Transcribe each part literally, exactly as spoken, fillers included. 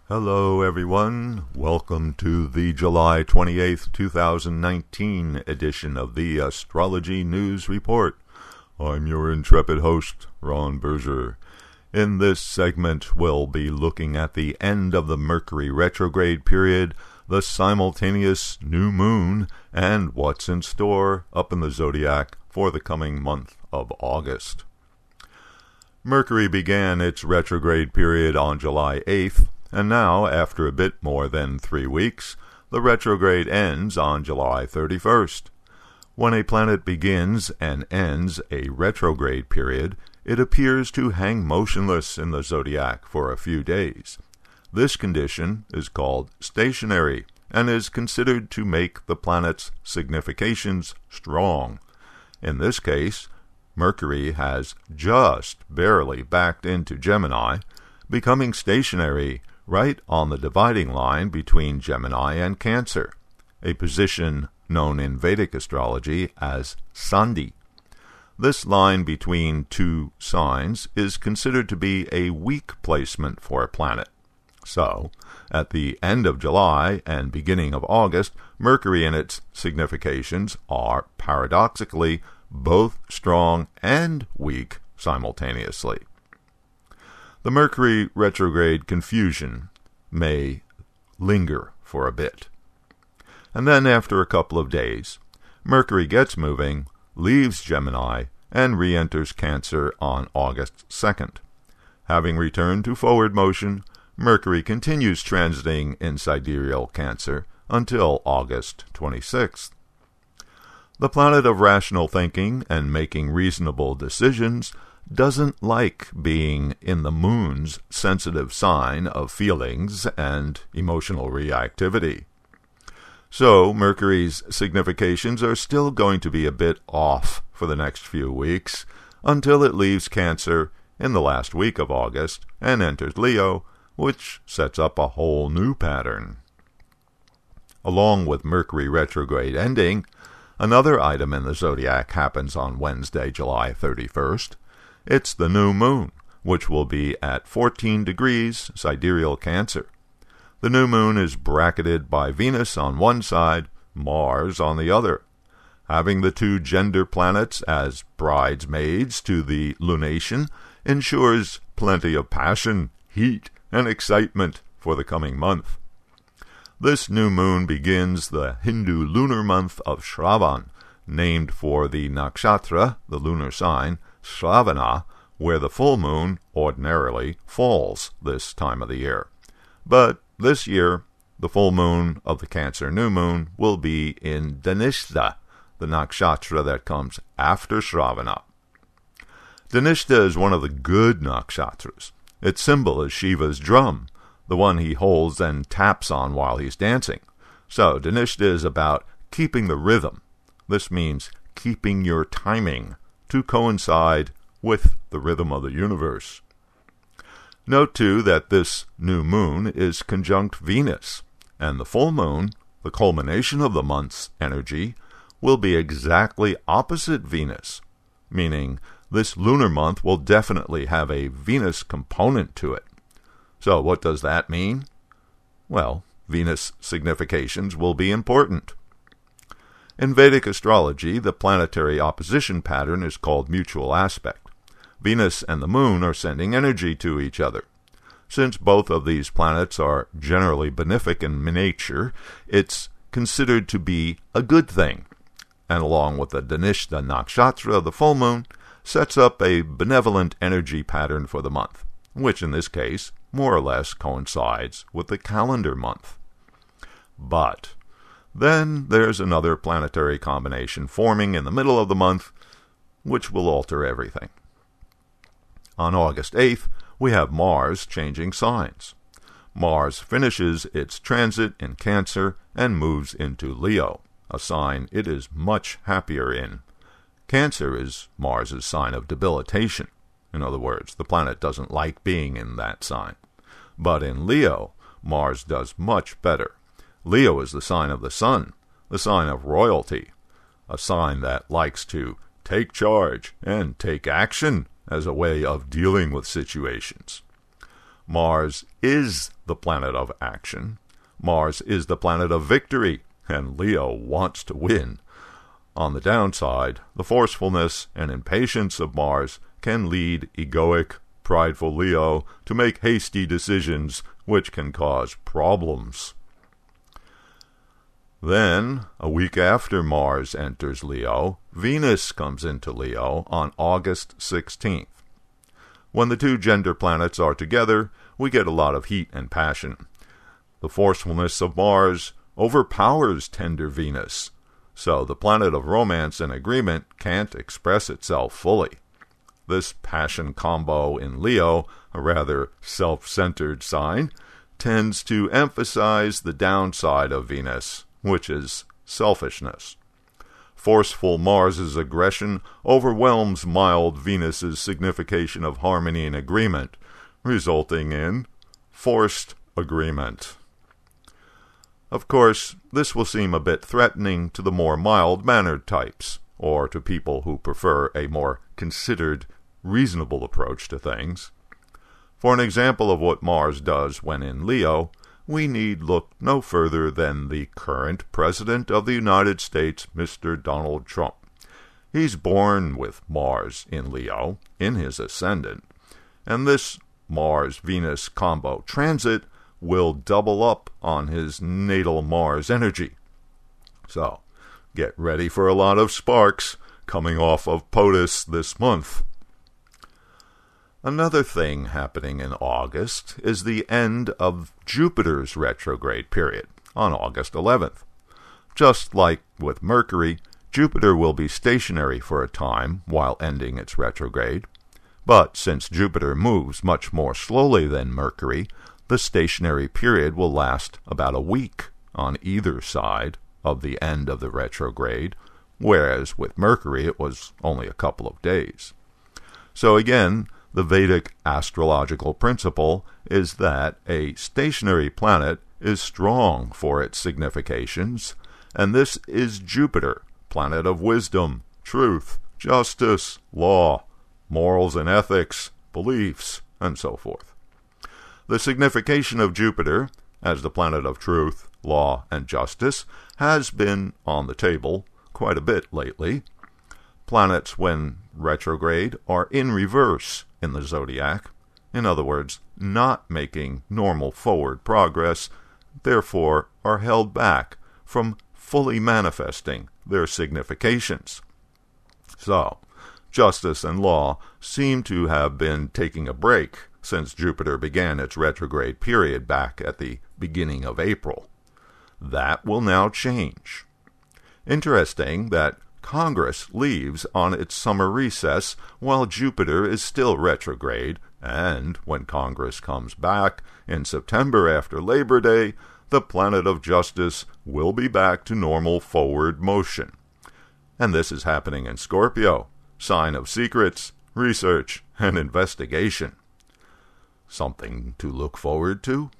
Hello, everyone. Welcome to the July twenty-eighth, two thousand nineteen edition of the Astrology News Report. I'm your intrepid host, Ron Berger. In this segment, we'll be looking at the end of the Mercury retrograde period, the simultaneous new moon, and what's in store up in the zodiac for the coming month of August. Mercury began its retrograde period on July eighth, and now, after a bit more than three weeks, the retrograde ends on July thirty-first. When a planet begins and ends a retrograde period, it appears to hang motionless in the zodiac for a few days. This condition is called stationary and is considered to make the planet's significations strong. In this case, Mercury has just barely backed into Gemini, becoming stationary right on the dividing line between Gemini and Cancer, a position known in Vedic astrology as Sandhi. This line between two signs is considered to be a weak placement for a planet. So, at the end of July and beginning of August, Mercury and its significations are, paradoxically, both strong and weak simultaneously. The Mercury retrograde confusion may linger for a bit. And then after a couple of days, Mercury gets moving, leaves Gemini, and re-enters Cancer on August second. Having returned to forward motion, Mercury continues transiting in sidereal Cancer until August twenty-sixth. The planet of rational thinking and making reasonable decisions doesn't like being in the moon's sensitive sign of feelings and emotional reactivity. So Mercury's significations are still going to be a bit off for the next few weeks until it leaves Cancer in the last week of August and enters Leo, which sets up a whole new pattern. Along with Mercury retrograde ending, another item in the zodiac happens on Wednesday, July thirty-first. It's the new moon, which will be at fourteen degrees sidereal Cancer. The new moon is bracketed by Venus on one side, Mars on the other. Having the two gender planets as bridesmaids to the lunation ensures plenty of passion, heat, and excitement for the coming month. This new moon begins the Hindu lunar month of Shravan, named for the nakshatra, the lunar sign, Shravana, where the full moon ordinarily falls this time of the year. But this year, the full moon of the Cancer new moon will be in Dhanishta, the nakshatra that comes after Shravana. Dhanishta is one of the good nakshatras. Its symbol is Shiva's drum, the one he holds and taps on while he's dancing. So Dhanishta is about keeping the rhythm. This means keeping your timing to coincide with the rhythm of the universe. Note, too, that this new moon is conjunct Venus, and the full moon, the culmination of the month's energy, will be exactly opposite Venus, meaning this lunar month will definitely have a Venus component to it. So what does that mean? Well, Venus significations will be important. In Vedic astrology, the planetary opposition pattern is called mutual aspect. Venus and the moon are sending energy to each other. Since both of these planets are generally benefic in nature, it's considered to be a good thing. And along with the Dhanishta nakshatra, the full moon sets up a benevolent energy pattern for the month, which in this case more or less coincides with the calendar month. But then there's another planetary combination forming in the middle of the month, which will alter everything. On August eighth, we have Mars changing signs. Mars finishes its transit in Cancer and moves into Leo, a sign it is much happier in. Cancer is Mars's sign of debilitation. In other words, the planet doesn't like being in that sign. But in Leo, Mars does much better. Leo is the sign of the sun, the sign of royalty, a sign that likes to take charge and take action as a way of dealing with situations. Mars is the planet of action. Mars is the planet of victory, and Leo wants to win. On the downside, the forcefulness and impatience of Mars can lead egoic, prideful Leo to make hasty decisions which can cause problems. Then, a week after Mars enters Leo, Venus comes into Leo on August sixteenth. When the two gender planets are together, we get a lot of heat and passion. The forcefulness of Mars overpowers tender Venus, so the planet of romance and agreement can't express itself fully. This passion combo in Leo, a rather self-centered sign, tends to emphasize the downside of Venus, which is selfishness. Forceful Mars's aggression overwhelms mild Venus's signification of harmony and agreement, resulting in forced agreement. Of course, this will seem a bit threatening to the more mild-mannered types, or to people who prefer a more considered, reasonable approach to things. For an example of what Mars does when in Leo, we need look no further than the current President of the United States, Mister Donald Trump. He's born with Mars in Leo, in his ascendant, and this Mars-Venus combo transit will double up on his natal Mars energy. So, get ready for a lot of sparks coming off of POTUS this month. Another thing happening in August is the end of Jupiter's retrograde period on August eleventh. Just like with Mercury, Jupiter will be stationary for a time while ending its retrograde. But since Jupiter moves much more slowly than Mercury, the stationary period will last about a week on either side of the end of the retrograde, whereas with Mercury it was only a couple of days. So again, the Vedic astrological principle is that a stationary planet is strong for its significations, and this is Jupiter, planet of wisdom, truth, justice, law, morals and ethics, beliefs, and so forth. The signification of Jupiter, as the planet of truth, law, and justice, has been on the table quite a bit lately. Planets, when retrograde, are in reverse in the zodiac, in other words, not making normal forward progress, therefore are held back from fully manifesting their significations. So, justice and law seem to have been taking a break since Jupiter began its retrograde period back at the beginning of April. That will now change. Interesting that Congress leaves on its summer recess while Jupiter is still retrograde, and when Congress comes back in September after Labor Day, the planet of justice will be back to normal forward motion. And this is happening in Scorpio, sign of secrets, research, and investigation. Something to look forward to?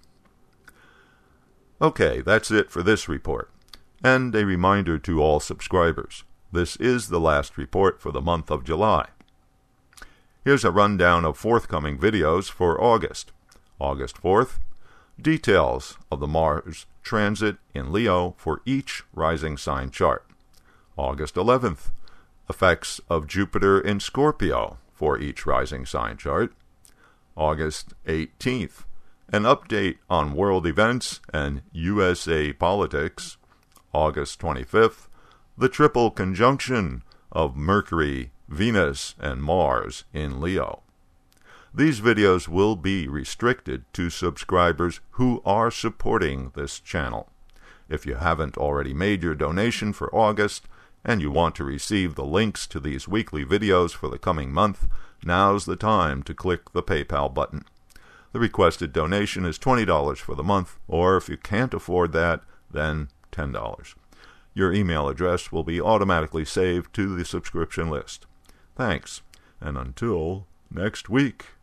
Okay, that's it for this report. And a reminder to all subscribers. This is the last report for the month of July. Here's a rundown of forthcoming videos for August. August fourth, details of the Mars transit in Leo for each rising sign chart. August eleventh, effects of Jupiter in Scorpio for each rising sign chart. August eighteenth, an update on world events and U S A politics. August twenty-fifth, the triple conjunction of Mercury, Venus, and Mars in Leo. These videos will be restricted to subscribers who are supporting this channel. If you haven't already made your donation for August, and you want to receive the links to these weekly videos for the coming month, now's the time to click the PayPal button. The requested donation is twenty dollars for the month, or if you can't afford that, then ten dollars. Your email address will be automatically saved to the subscription list. Thanks, and until next week.